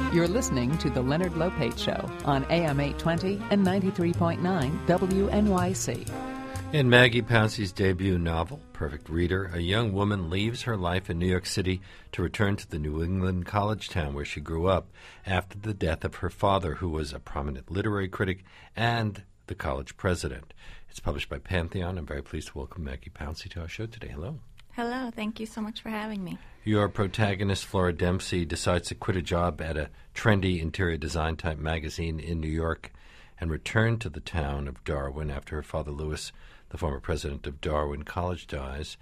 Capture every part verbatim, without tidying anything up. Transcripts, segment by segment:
You're listening to The Leonard Lopate Show on A M eight twenty and ninety-three point nine W N Y C. In Maggie Pouncey's debut novel, Perfect Reader, a young woman leaves her life in New York City to return to the New England college town where she grew up after the death of her father, who was a prominent literary critic and the college president. It's published by Pantheon. I'm very pleased to welcome Maggie Pouncey to our show today. Hello. Hello. Thank you so much for having me. Your protagonist, Flora Dempsey, decides to quit a job at a trendy interior design type magazine in New York and return to the town of Darwin after her father, Lewis, the former president of Darwin College, dies.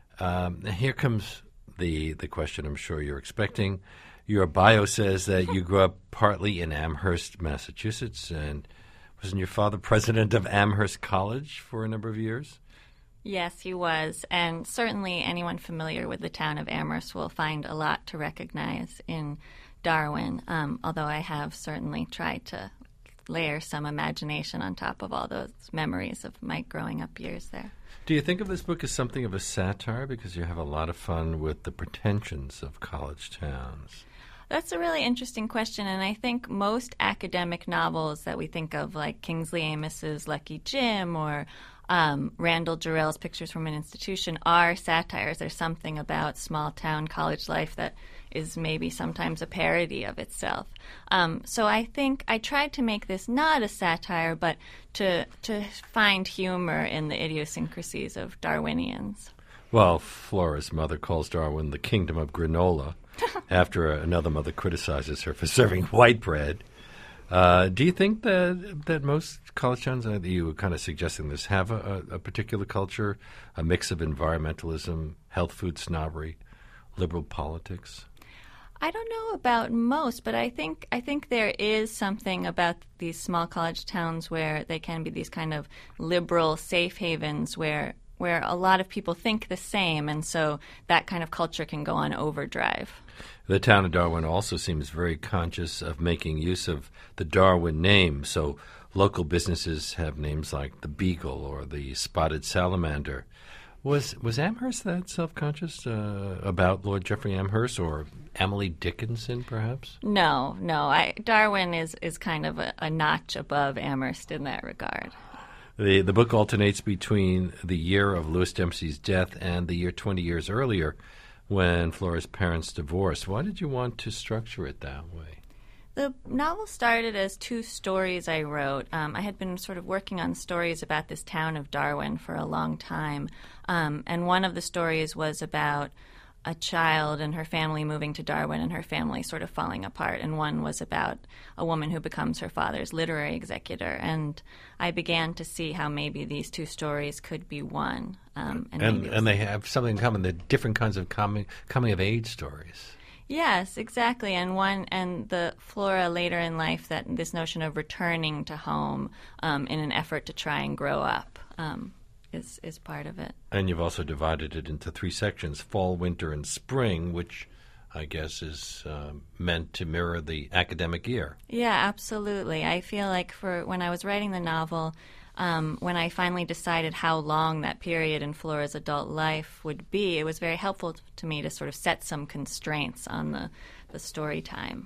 Um, here comes the the question I'm sure you're expecting. Your bio says that you grew up partly in Amherst, Massachusetts, and wasn't your father president of Amherst College for a number of years? Yes, he was. And certainly anyone familiar with the town of Amherst will find a lot to recognize in Darwin, um, although I have certainly tried to layer some imagination on top of all those memories of my growing up years there. Do you think of this book as something of a satire because you have a lot of fun with the pretensions of college towns? That's a really interesting question, and I think most academic novels that we think of, like Kingsley Amos's Lucky Jim or um, Randall Jarrell's Pictures from an Institution, are satires. There's something about small-town college life that is maybe sometimes a parody of itself. Um, so I think I tried to make this not a satire, but to to find humor in the idiosyncrasies of Darwinians. Well, Flora's mother calls Darwin the kingdom of granola after another mother criticizes her for serving white bread. Uh, do you think that that most college towns, uh, you were kind of suggesting this, have a, a particular culture, a mix of environmentalism, health food snobbery, liberal politics? I don't know about most, but I think I think there is something about these small college towns where they can be these kind of liberal safe havens where where a lot of people think the same, and so that kind of culture can go on overdrive. The town of Darwin also seems very conscious of making use of the Darwin name, so local businesses have names like the Beagle or the Spotted Salamander. Was was Amherst that self-conscious uh, about Lord Jeffrey Amherst or Emily Dickinson, perhaps? No, no. I, Darwin is, is kind of a, a notch above Amherst in that regard. The the book alternates between the year of Lewis Dempsey's death and the year twenty years earlier when Flora's parents divorced. Why did you want to structure it that way? The novel started as two stories I wrote. Um, I had been sort of working on stories about this town of Darwin for a long time, um, and one of the stories was about a child and her family moving to Darwin and her family sort of falling apart, and one was about a woman who becomes her father's literary executor. And I began to see how maybe these two stories could be one. Um, and and, maybe and they have something in common. They're different kinds of coming, coming-of-age stories. Yes, exactly. And one and the Flora later in life, that this notion of returning to home um, in an effort to try and grow up um, is is part of it. And you've also divided it into three sections: fall, winter, and spring, which I guess is uh, meant to mirror the academic year. Yeah, absolutely. I feel like for when I was writing the novel, um, when I finally decided how long that period in Flora's adult life would be, it was very helpful to me to sort of set some constraints on the, the story time.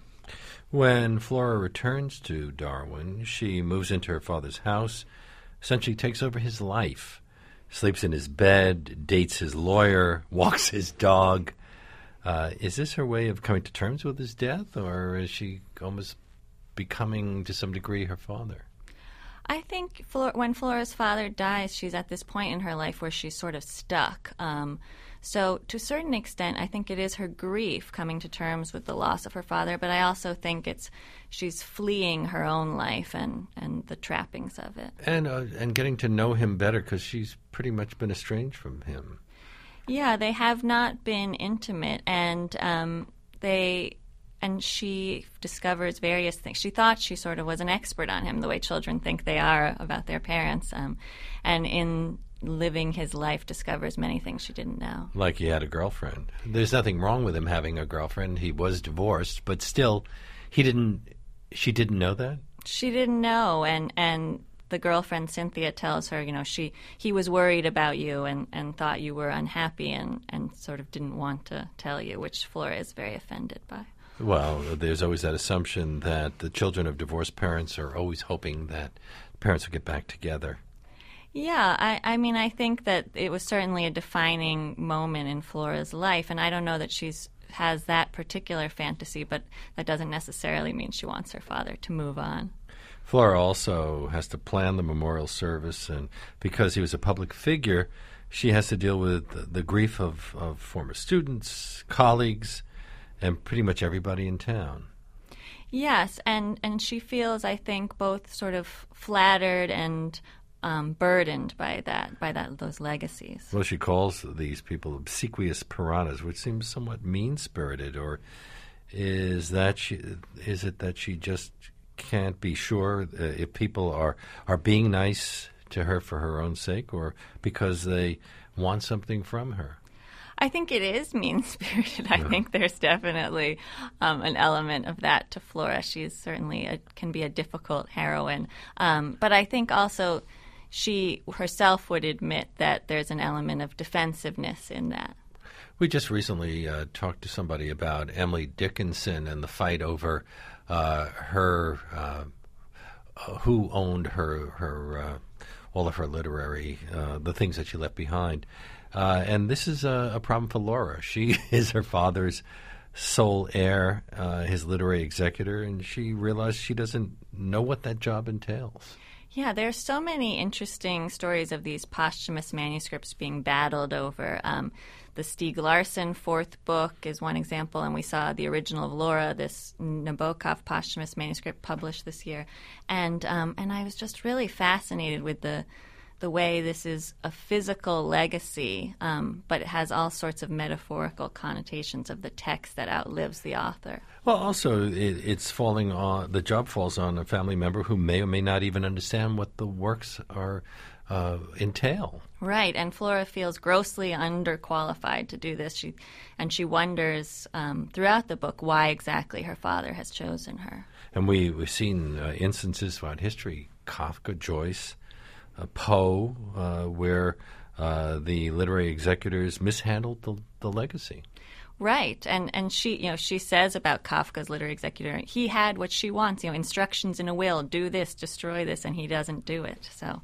When Flora returns to Darwin, she moves into her father's house, essentially takes over his life, sleeps in his bed, dates his lawyer, walks his dog. Uh, is this her way of coming to terms with his death, or is she almost becoming, to some degree, her father? I think Flor- when Flora's father dies, she's at this point in her life where she's sort of stuck. Um, so to a certain extent, I think it is her grief coming to terms with the loss of her father, but I also think it's she's fleeing her own life and, and the trappings of it. And, uh, and getting to know him better, because she's pretty much been estranged from him. Yeah, they have not been intimate, and um, they... And she discovers various things. She thought she sort of was an expert on him, the way children think they are about their parents. Um, and in living his life, discovers many things she didn't know. Like he had a girlfriend. There's nothing wrong with him having a girlfriend. He was divorced, but still, he didn't. She didn't know that? She didn't know, and and the girlfriend Cynthia tells her, you know, she he was worried about you and, and thought you were unhappy and, and sort of didn't want to tell you, which Flora is very offended by. Well, there's always that assumption that the children of divorced parents are always hoping that parents will get back together. Yeah, I, I mean, I think that it was certainly a defining moment in Flora's life, and I don't know that she's has that particular fantasy, but that doesn't necessarily mean she wants her father to move on. Flora also has to plan the memorial service, and because he was a public figure, she has to deal with the, the grief of, of former students, colleagues, and pretty much everybody in town. Yes, and, and she feels, I think, both sort of flattered and um, burdened by that, by that those legacies. Well, she calls these people obsequious piranhas, which seems somewhat mean-spirited. Or is that she? Is it that she just can't be sure uh, if people are are being nice to her for her own sake, or because they want something from her? I think it is mean-spirited. I yeah. think there's definitely um, an element of that to Flora. She's certainly a, can be a difficult heroine. Um, but I think also she herself would admit that there's an element of defensiveness in that. We just recently uh, talked to somebody about Emily Dickinson and the fight over uh, her, uh, uh, who owned her, her uh, all of her literary, uh, the things that she left behind. Uh, and this is a, a problem for Laura. She is her father's sole heir, uh, his literary executor, and she realized she doesn't know what that job entails. Yeah, there's so many interesting stories of these posthumous manuscripts being battled over. Um, the Stieg Larsson fourth book is one example, and we saw the original of Laura, this Nabokov posthumous manuscript published this year. And um, and I was just really fascinated with the the way this is a physical legacy, um, but it has all sorts of metaphorical connotations of the text that outlives the author. Well, also, it, it's falling on, the job falls on a family member who may or may not even understand what the works are uh, entail. Right, and Flora feels grossly underqualified to do this. She, and she wonders um, throughout the book why exactly her father has chosen her. And we, we've seen uh, instances throughout history, Kafka, Joyce, Uh, Poe, uh, where uh, the literary executors mishandled the, the legacy. Right, and and she, you know, she says about Kafka's literary executor, he had what she wants, you know, instructions in a will, do this, destroy this, and he doesn't do it. So.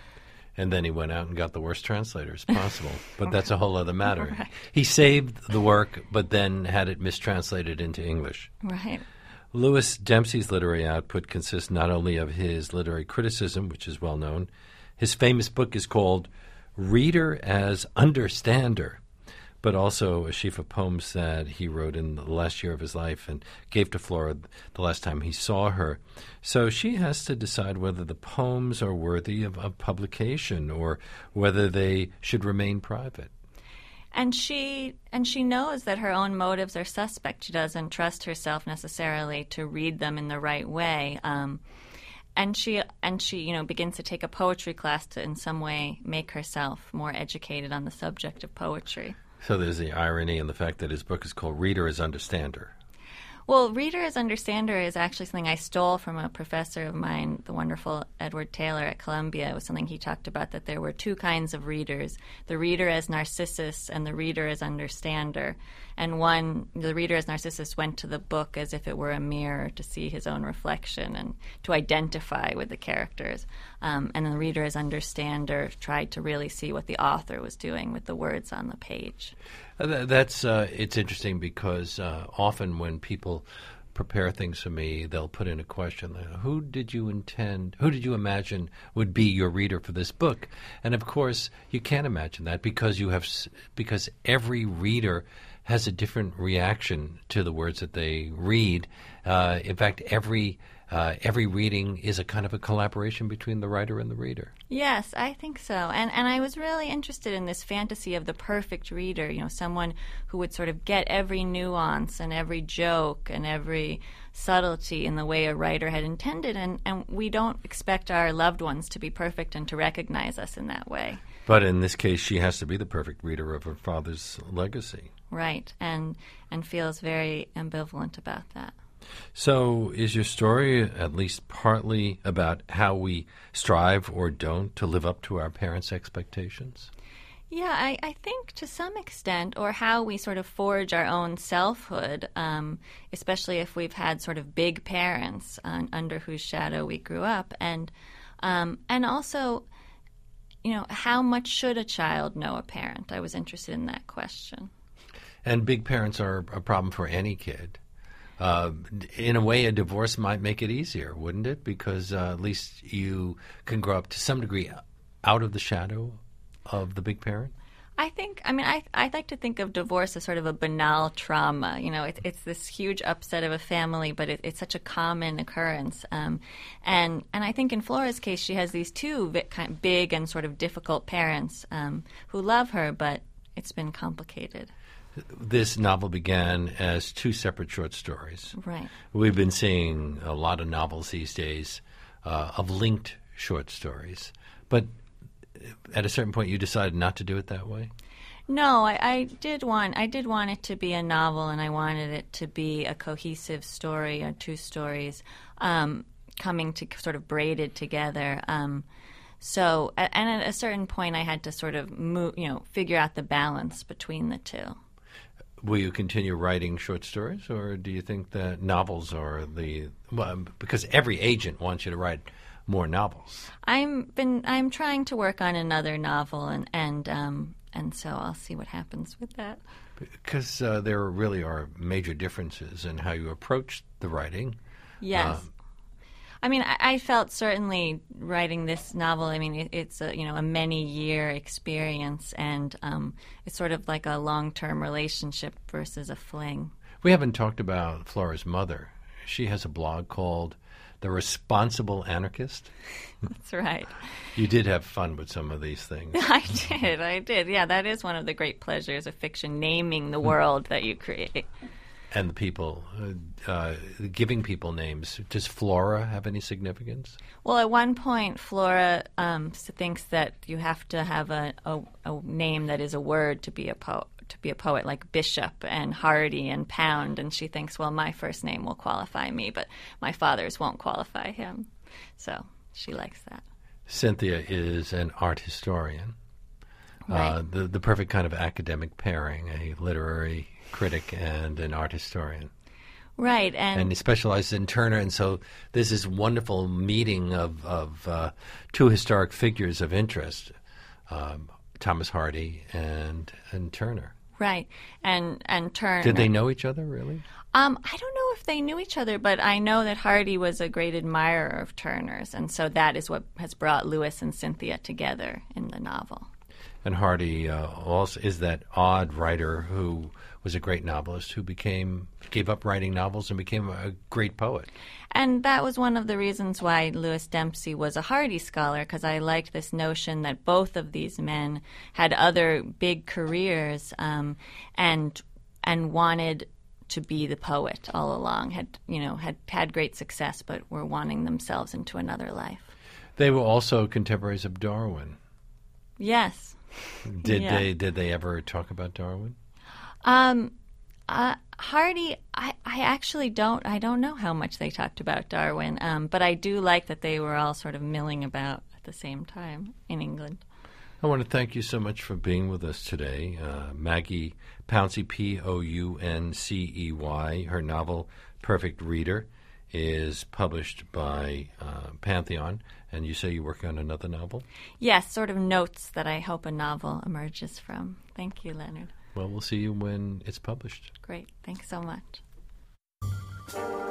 And then he went out and got the worst translators possible, but that's a whole other matter. Right. He saved the work, but then had it mistranslated into English. Right. Lewis Dempsey's literary output consists not only of his literary criticism, which is well known. His famous book is called Reader as Understander, but also a sheaf of poems that he wrote in the last year of his life and gave to Flora the last time he saw her. So she has to decide whether the poems are worthy of, of publication or whether they should remain private. And she and she knows that her own motives are suspect. She doesn't trust herself necessarily to read them in the right way. Um, and she and she, you know, begins to take a poetry class to, in some way, make herself more educated on the subject of poetry. So there's the irony in the fact that his book is called Reader as Understander. Well, Reader as Understander is actually something I stole from a professor of mine, the wonderful Edward Taylor at Columbia. It was something he talked about, that there were two kinds of readers, the reader as Narcissus and the reader as Understander. And one, the reader as Narcissus went to the book as if it were a mirror to see his own reflection and to identify with the characters. Um, and the reader as Understander tried to really see what the author was doing with the words on the page. Uh, that's uh, it's interesting because uh, often when people prepare things for me, they'll put in a question: Who did you intend? Who did you imagine would be your reader for this book? And of course, you can't imagine that because you have because every reader has a different reaction to the words that they read. Uh, in fact, every Uh, every reading is a kind of a collaboration between the writer and the reader. Yes, I think so. And and I was really interested in this fantasy of the perfect reader, you know, someone who would sort of get every nuance and every joke and every subtlety in the way a writer had intended. And, and we don't expect our loved ones to be perfect and to recognize us in that way. But in this case, she has to be the perfect reader of her father's legacy. Right, and and feels very ambivalent about that. So is your story at least partly about how we strive or don't to live up to our parents' expectations? Yeah, I, I think to some extent, or how we sort of forge our own selfhood, um, especially if we've had sort of big parents uh, under whose shadow we grew up, and um, and also, you know, how much should a child know a parent? I was interested in that question. And big parents are a problem for any kid. Uh, in a way, a divorce might make it easier, wouldn't it? Because uh, at least you can grow up to some degree out of the shadow of the big parent? I think, I mean, I I like to think of divorce as sort of a banal trauma. You know, it, it's this huge upset of a family, but it, it's such a common occurrence. Um, and and I think in Flora's case, she has these two vi- kind of big and sort of difficult parents um, who love her, but it's been complicated. This novel began as two separate short stories. Right. We've been seeing a lot of novels these days uh, of linked short stories. But at a certain point, you decided not to do it that way? No, I, I did want I did want it to be a novel, and I wanted it to be a cohesive story, or two stories um, coming to sort of braided together. Um, so, and at a certain point, I had to sort of move, you know, figure out the balance between the two. Will you continue writing short stories, or do you think that novels are the well, because every agent wants you to write more novels? I'm been I'm trying to work on another novel, and and um, and so I'll see what happens with that. Because uh, there really are major differences in how you approach the writing. Yes. Um, I mean, I, I felt certainly writing this novel. I mean, it, it's a you know a many-year experience, and um, it's sort of like a long-term relationship versus a fling. We haven't talked about Flora's mother. She has a blog called The Responsible Anarchist. That's right. You did have fun with some of these things. I did. I did. Yeah, that is one of the great pleasures of fiction: naming the world that you create. And the people, uh, uh, giving people names. Does Flora have any significance? Well, at one point, Flora um, thinks that you have to have a, a, a name that is a word to be a poet, to be a poet, like Bishop and Hardy and Pound. And she thinks, well, my first name will qualify me, but my father's won't qualify him. So she likes that. Cynthia is an art historian. Right. Uh, the the perfect kind of academic pairing, a literary critic and an art historian. Right. And, and he specializes in Turner, and so this is wonderful meeting of, of uh, two historic figures of interest, um, Thomas Hardy and and Turner. Right. And and Turner. Did they know each other, really? Um, I don't know if they knew each other, but I know that Hardy was a great admirer of Turner's, and so that is what has brought Lewis and Cynthia together in the novel. And Hardy uh, also is that odd writer who was a great novelist who became gave up writing novels and became a great poet. And that was one of the reasons why Lewis Dempsey was a Hardy scholar, because I liked this notion that both of these men had other big careers um, and and wanted to be the poet all along. Had you know had had great success, but were wanting themselves into another life. They were also contemporaries of Darwin. Yes. Did yeah. they did they ever talk about Darwin? Um, uh, Hardy, I, I actually don't I don't know how much they talked about Darwin, um, but I do like that they were all sort of milling about at the same time in England. I want to thank you so much for being with us today. Uh, Maggie Pouncey, P O U N C E Y, her novel Perfect Reader is published by uh, Pantheon, and you say you're working on another novel? Yes, sort of notes that I hope a novel emerges from. Thank you, Leonard. Well, we'll see you when it's published. Great. Thanks so much.